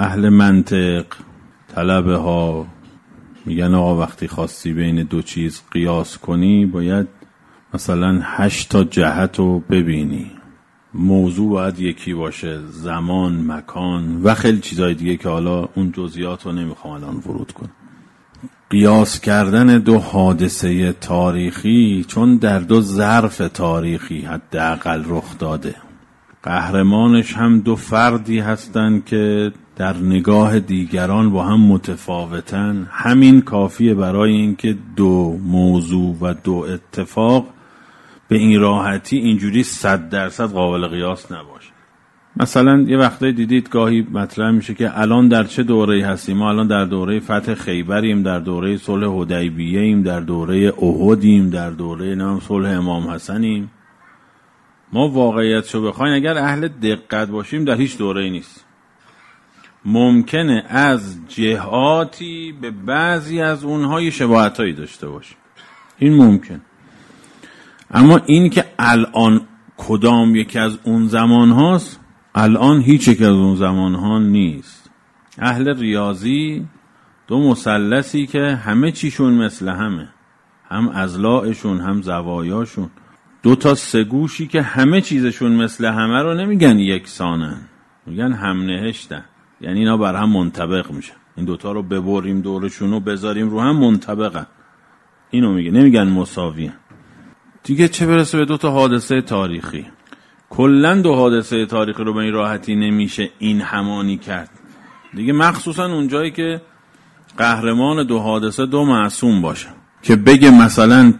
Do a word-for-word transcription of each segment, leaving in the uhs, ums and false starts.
اهل منطق طلبه ها میگن آقا وقتی خواستی بین دو چیز قیاس کنی باید مثلا هشت تا جهت رو ببینی، موضوع باید یکی باشه، زمان، مکان و خیلی چیزای دیگه که حالا اون جزئیات رو نمیخوام الان ورود کنم. قیاس کردن دو حادثه تاریخی چون در دو ظرف تاریخی حداقل رخ داده، قهرمانش هم دو فردی هستن که در نگاه دیگران با هم متفاوتن، همین کافیه برای اینکه دو موضوع و دو اتفاق به این راحتی اینجوری صد درصد قابل قیاس نباشه. مثلا یه وقتایی دیدید گاهی مطرح میشه که الان در چه دوره‌ای هستیم؟ ما الان در دوره فتح خیبریم، در دوره صلح حدیبیه ایم، در دوره احدیم، در دوره نام صلح امام حسنیم. ما واقعیتشو بخواین اگر اهل دقت باشیم در هیچ دوره‌ای نیست. ممکنه از جهاتی به بعضی از اونها یه شباهتایی داشته باشه، این ممکن، اما این که الان کدام یکی از اون زمان هاست، الان هیچ یک از اون زمان ها نیست. اهل ریاضی دو مثلثی که همه چیشون مثل همه، هم اضلاعشون هم زوایاشون، دو تا سگوشی که همه چیزشون مثل همه رو نمیگن یکسانن، میگن هم نهشتن، یعنی اینا بر هم منطبق میشن. این دوتا رو ببریم دورشون رو بذاریم رو هم منطبقن، اینو میگه، نمیگن مساویه. دیگه چه برسه به دو تا حادثه تاریخی. کلن دو حادثه تاریخی رو به این راحتی نمیشه این همانی کرد دیگه، مخصوصا اونجایی که قهرمان دو حادثه دو معصوم باشه که بگه مثلا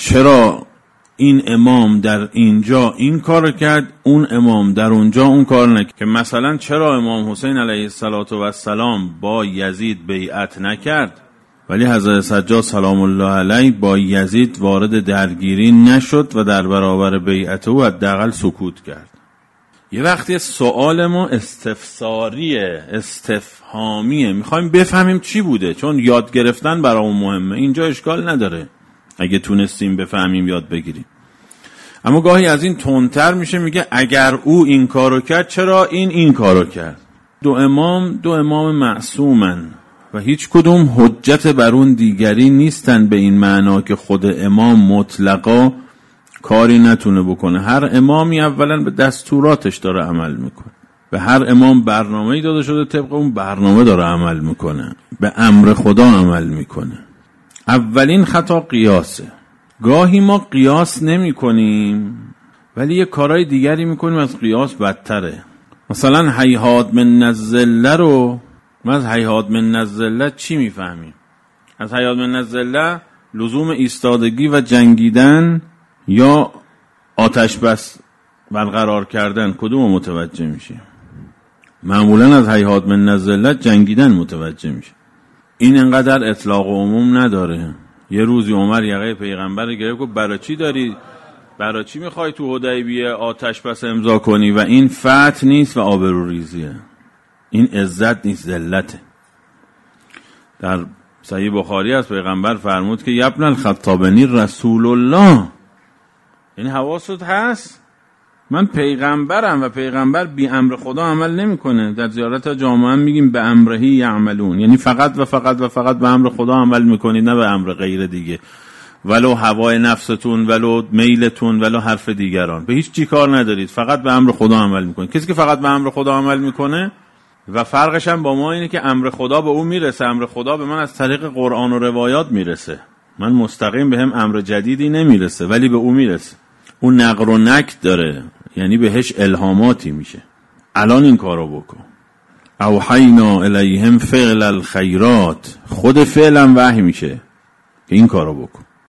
چرا این امام در اینجا این کار کرد، اون امام در اونجا اون کار نکرد، که مثلا چرا امام حسین علیه السلام با یزید بیعت نکرد ولی حضرت سجاد سلام الله علیه با یزید وارد درگیری نشد و در برابر بیعت او حداقل سکوت کرد. یه وقتی سوال ما استفساریه، استفهامیه، میخوایم بفهمیم چی بوده، چون یاد گرفتن برامون مهمه، اینجا اشکال نداره اگه تونستیم بفهمیم یاد بگیریم. اما گاهی از این تندتر میشه، میگه اگر او این کارو کرد چرا این این کارو کرد. دو امام دو امام معصومن و هیچ کدوم حجت بر اون دیگری نیستن به این معنا که خود امام مطلقا کاری نتونه بکنه. هر امامی اولا به دستوراتش داره عمل میکنه، به هر امام برنامه‌ای داده شده، طبق اون برنامه داره عمل میکنه، به امر خدا عمل میکنه. اولین خطا قیاسه. گاهی ما قیاس نمی کنیم ولی یه کارهای دیگری میکنیم از قیاس بدتره. مثلا هیهات من الظله رو ما از هیهات من الظله چی میفهمیم؟ از هیهات من الظله لزوم ایستادگی و جنگیدن یا آتش بس برقرار کردن، کدوم متوجه میشه؟ معمولا از هیهات من الظله جنگیدن متوجه میشه. این انقدر اطلاق و عموم نداره. یه روزی عمر یقه پیغمبر گرفت، گفت برای چی داری، برای چی میخوای تو حدیبیه آتش بس امضا کنی و این فتح نیست و آبروریزیه، این عزت نیست، ذلته. در صحیح بخاری از پیغمبر فرمود که یبن الخطابنی رسول الله، یعنی حواست هست من پیغمبرم و پیغمبر بی امر خدا عمل نمیکنه. در زیارت جامعه هم میگیم به امرهی یعملون، یعنی فقط و فقط و فقط به امر خدا عمل میکنید، نه به امر غیر دیگه، ولو هوای نفستون، ولو میلتون، ولو حرف دیگران، به هیچ چی کار ندارید، فقط به امر خدا عمل میکنید. کسی که فقط به امر خدا عمل میکنه و فرقش هم با ما اینه که امر خدا به او میرسه، امر خدا به من از طریق قرآن و روایات میرسه، من مستقیم به هم امر جدیدی نمیرسه ولی به او میرسه. اون نقر و نکت داره، یعنی بهش الهاماتی میشه، الان این کارو بکن. اوحینا الیهم فعل الخیرات، خود فعلم وحی میشه که این کارو بکن.